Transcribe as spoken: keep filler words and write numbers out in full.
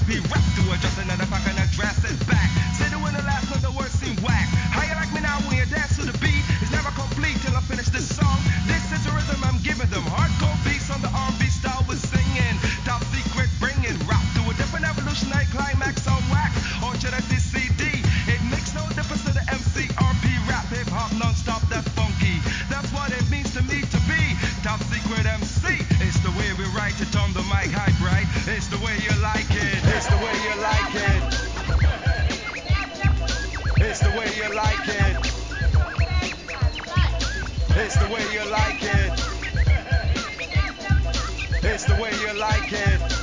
P rap to adjust another fuck and address it back. Say the winner last, not the words seem whack. How you like me now when you dance to the beat? It's never complete till I finish this song. This is the rhythm I'm giving them. Hardcore beats on the R and B style we're singing. Top secret bringing rap to a different evolutionary climax on wax. On Trinity C D. It makes no difference to the M C R P rap hip hop non-stop that funky. That's what it means to me to be top secret M C. It's the way we write it on the mic high bright. It's the way you like it. It's the way you like it. It's the way you like it. It's the way you like it. It's the way you like it.